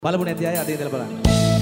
බලමු නැති අය අද ඉඳලා බලන්න.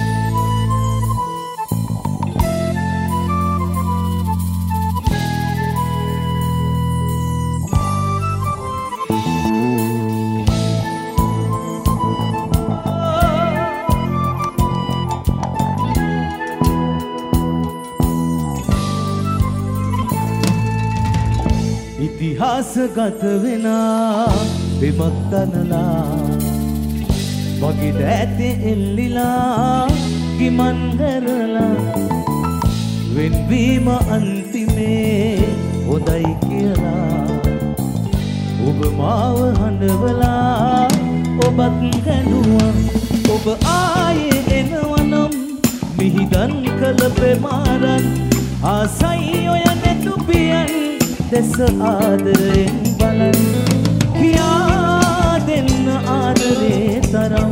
ඉතිහාසගත වෙනා බිමක් තනලා වගේ දැතේ එල්ලිලා ගිමන් හැරලා වෙන්වීම අන්තිමේ හොඳයි කියලා ඔබ මාව හඬවලා ඔබත් කැඩුවා ඔබ ආයේ එනවනම් මිහිදන් කළ පෙමාරන් ආසයි ඔය නැතුපියන් දෙස ආදරයෙන් බලන් කියා දෙන්න ආදරේ තරම්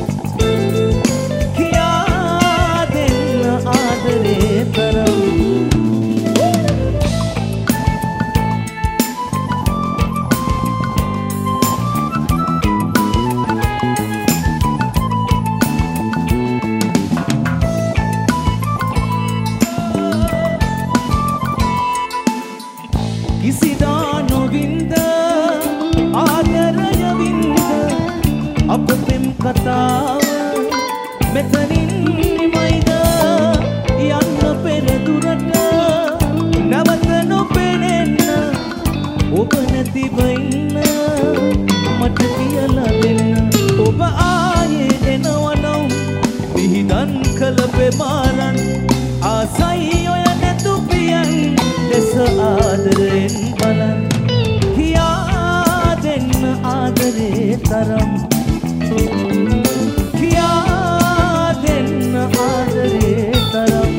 කියා දෙන්න ආදරේ තරම් කිසිදා නොවින්ද ආදරය වින්ද අප පෙම් කතාව මෙතනින් නිමයිද යන්න පෙර දුරට නැවත නොපෙනෙන්න ඔබ නැතිව ඉන්න මට කියලා දෙන්න ඔබ ආයේ එනවනම් මිහිදන් කළ පෙමාරන් ආසයි ඔය නැතුපියන් දෙස ආදරයෙන් බලන් කියා දෙන්න ආදරේ තරම් කියා දෙන්න ආදරේ තරම්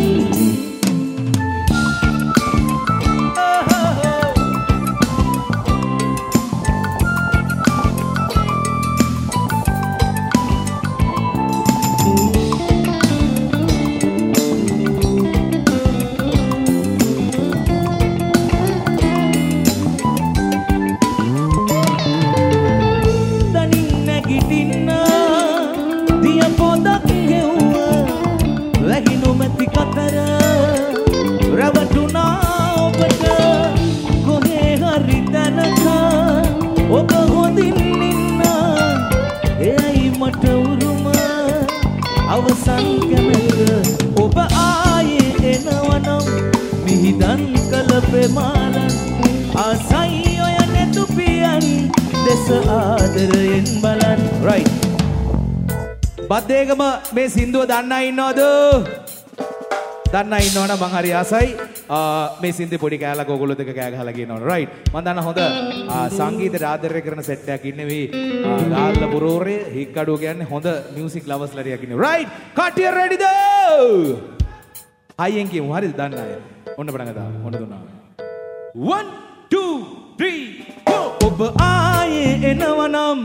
ඔබ හොඳින් ඉන්න එයයි මට උරුම අවසන් කැමැත්ත ඔබ ආයේ එනවනම් මිහිදන් කළ ප්‍රමාණන් ආසයි ඔය නැතුපියන් දෙස ආදරයෙන් බලන් right බද්දේගම මේ සින්දුව දන්නා ඉන්නවද? දන්නා ඉන්නවනම් මං හරි ආසයි මේ සින්දේ පොඩි කෑල්ලක් ඕගොල්ලෝ දෙක කෑ ගහලා කියනවනේ රයිට් මම දන්න හොඳ සංගීතයට ආදරය කරන සෙට් එකක් ඉන්නේ මේ ගාල්ල පුරෝරේ හික්කඩුව කියන්නේ හොඳ මියුසික් ලවර්ස් ලරියක් ඉන්නේ රයිට් කට්ටිය රෙඩිද හයියෙන් කියමු හරිද දන්න අය ඔන්න පටන් ගත්තා ඔන්න දුන්නා 1 2 3 go ඔබ ආයේ එනවනම්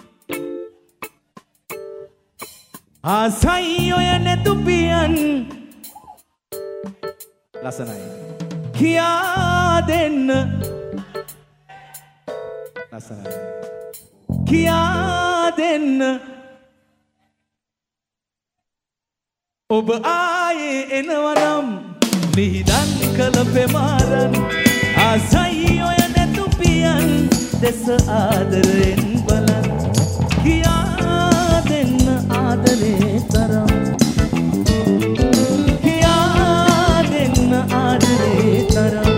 ආසයි ඔය නැතුපියන් ලස්සනයි කියා දෙන්න ලස්සනයි කියා දෙන්න ඔබ ආයේ එනවනම් මිහිදන් කළ පෙමාරන් ආසයි ඔය නැතුපියන් දෙස ආදරයෙන් බලන් කියා දෙන්න ආදරේ තරම් ආදරේ තරම්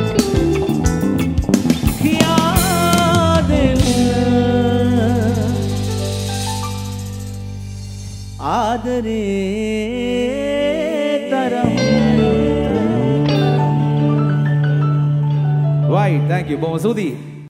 කියා දෙන්න ආදරේ තරම් right thank you බොහොම ස්තුතියි